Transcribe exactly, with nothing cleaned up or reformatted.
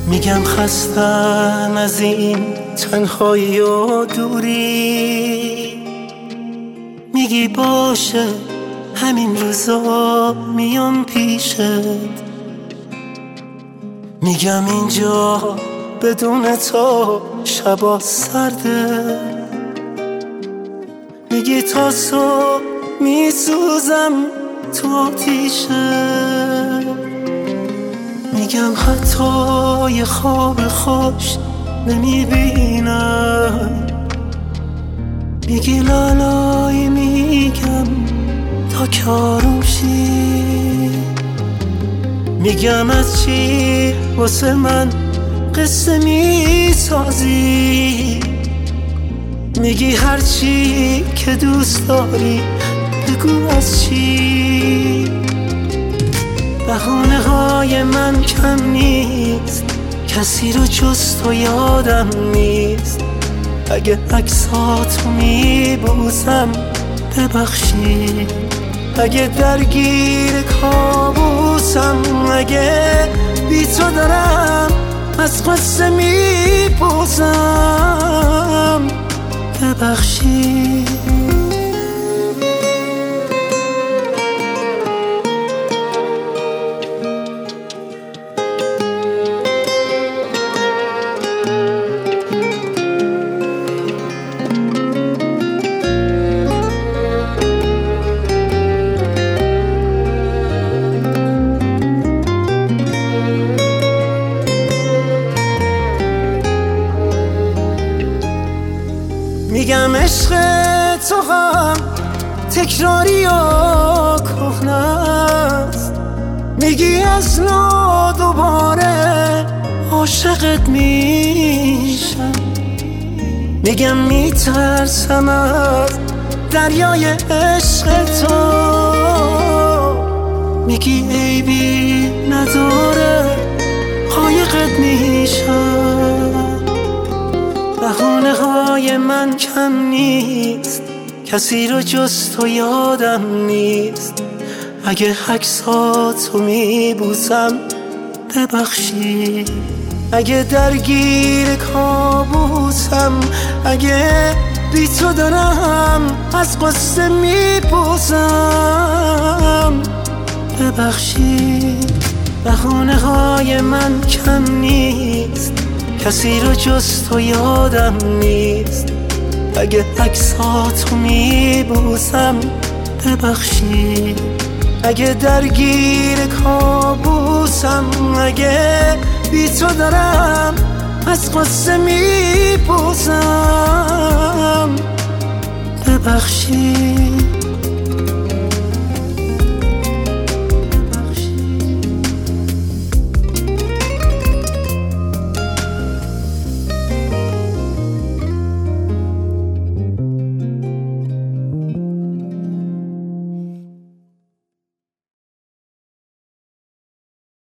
میگم خستم از این تنهایی و دوری، میگی باشه همین روزا میام پیشت، میگم اینجا بدون تو شبا سرده، میگی تا صبح میسوزم تو آتیشه، میگم حتی یه خواب خوش نمیبینم، میگی لالای میگم تا که آروم شی، میگم از چی واسه من قصه میسازی، میگی هر چی که دوست داری بگو از چی. بهانه های من کم نیست، کسی رو جز تو یادم نیست، اگه عکساتو میبوسم ببخشی، اگه درگیر کابوسم، اگه بی تو دارم از قصه میپوزم ببخشی. میگم عشق تو هم تکراری و کهنه است، میگی از نو دوباره عاشقت میشم، میگم میترسم از دریای عشق تو، میگی عیبی نداره قایقت میشم. بهانه های من کم نیست، کسی رو جز تو یادم نیست، اگه عکساتو میبوسم ببخشی، اگه درگیر کابوسم، اگه بی تو دارم از قصه میپوزم ببخشی. بهانه های من کم نیست، کسی رو جز تو یادم نیست، اگه عکساتو میبوسم ببخشی، اگه درگیر کابوسم، اگه بی تو دارم از قصه میپوزم ببخشی.